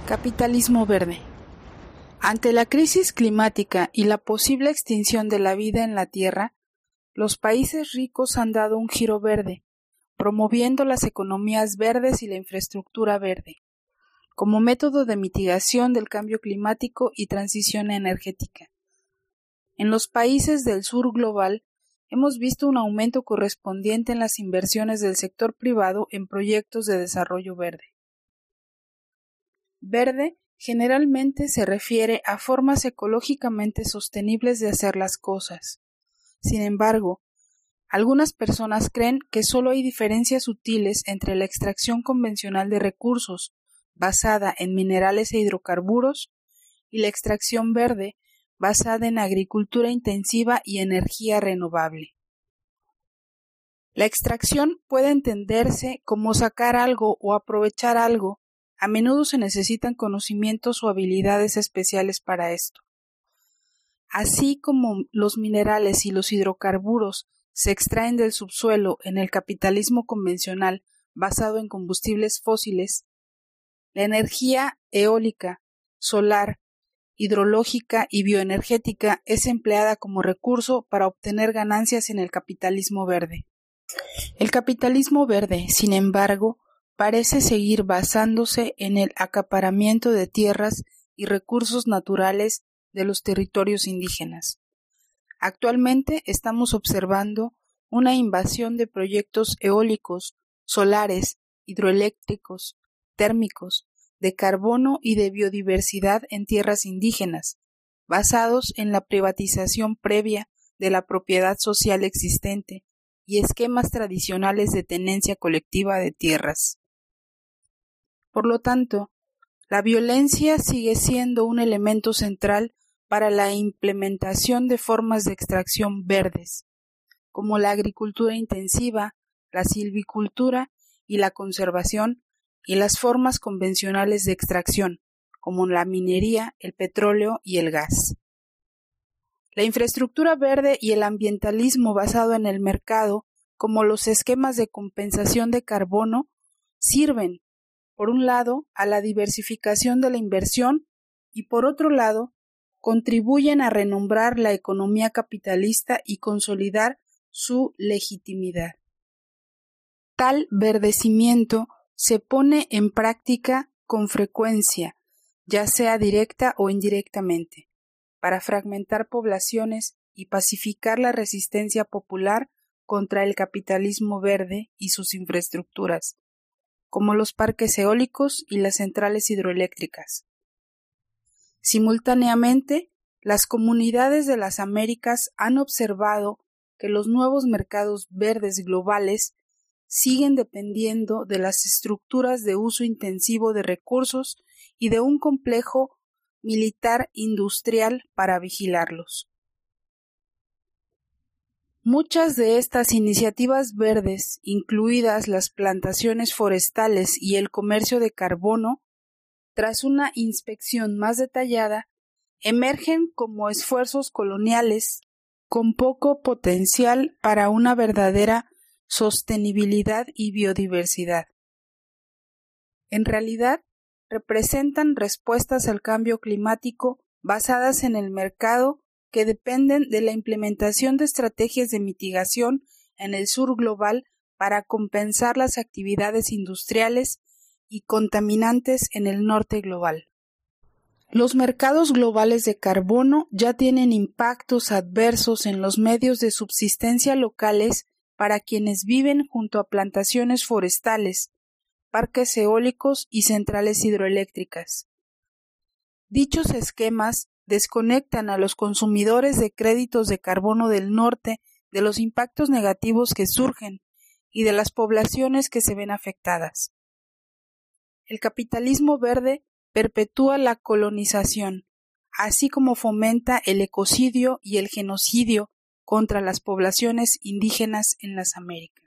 Capitalismo verde. Ante la crisis climática y la posible extinción de la vida en la Tierra, los países ricos han dado un giro verde, promoviendo las economías verdes y la infraestructura verde, como método de mitigación del cambio climático y transición energética. En los países del sur global, hemos visto un aumento correspondiente en las inversiones del sector privado en proyectos de desarrollo verde. Verde generalmente se refiere a formas ecológicamente sostenibles de hacer las cosas. Sin embargo, algunas personas creen que solo hay diferencias sutiles entre la extracción convencional de recursos, basada en minerales e hidrocarburos, y la extracción verde, basada en agricultura intensiva y energía renovable. La extracción puede entenderse como sacar algo o aprovechar algo. A menudo se necesitan conocimientos o habilidades especiales para esto. Así como los minerales y los hidrocarburos se extraen del subsuelo en el capitalismo convencional basado en combustibles fósiles, la energía eólica, solar, hidrológica y bioenergética es empleada como recurso para obtener ganancias en el capitalismo verde. El capitalismo verde, sin embargo, parece seguir basándose en el acaparamiento de tierras y recursos naturales de los territorios indígenas. Actualmente estamos observando una invasión de proyectos eólicos, solares, hidroeléctricos, térmicos, de carbono y de biodiversidad en tierras indígenas, basados en la privatización previa de la propiedad social existente y esquemas tradicionales de tenencia colectiva de tierras. Por lo tanto, la violencia sigue siendo un elemento central para la implementación de formas de extracción verdes, como la agricultura intensiva, la silvicultura y la conservación, y las formas convencionales de extracción, como la minería, el petróleo y el gas. La infraestructura verde y el ambientalismo basado en el mercado, como los esquemas de compensación de carbono, sirven por un lado, a la diversificación de la inversión y, por otro lado, contribuyen a renombrar la economía capitalista y consolidar su legitimidad. Tal verdecimiento se pone en práctica con frecuencia, ya sea directa o indirectamente, para fragmentar poblaciones y pacificar la resistencia popular contra el capitalismo verde y sus infraestructuras, como los parques eólicos y las centrales hidroeléctricas. Simultáneamente, las comunidades de las Américas han observado que los nuevos mercados verdes globales siguen dependiendo de las estructuras de uso intensivo de recursos y de un complejo militar industrial para vigilarlos. Muchas de estas iniciativas verdes, incluidas las plantaciones forestales y el comercio de carbono, tras una inspección más detallada, emergen como esfuerzos coloniales con poco potencial para una verdadera sostenibilidad y biodiversidad. En realidad, representan respuestas al cambio climático basadas en el mercado que dependen de la implementación de estrategias de mitigación en el sur global para compensar las actividades industriales y contaminantes en el norte global. Los mercados globales de carbono ya tienen impactos adversos en los medios de subsistencia locales para quienes viven junto a plantaciones forestales, parques eólicos y centrales hidroeléctricas. Dichos esquemas desconectan a los consumidores de créditos de carbono del norte de los impactos negativos que surgen y de las poblaciones que se ven afectadas. El capitalismo verde perpetúa la colonización, así como fomenta el ecocidio y el genocidio contra las poblaciones indígenas en las Américas.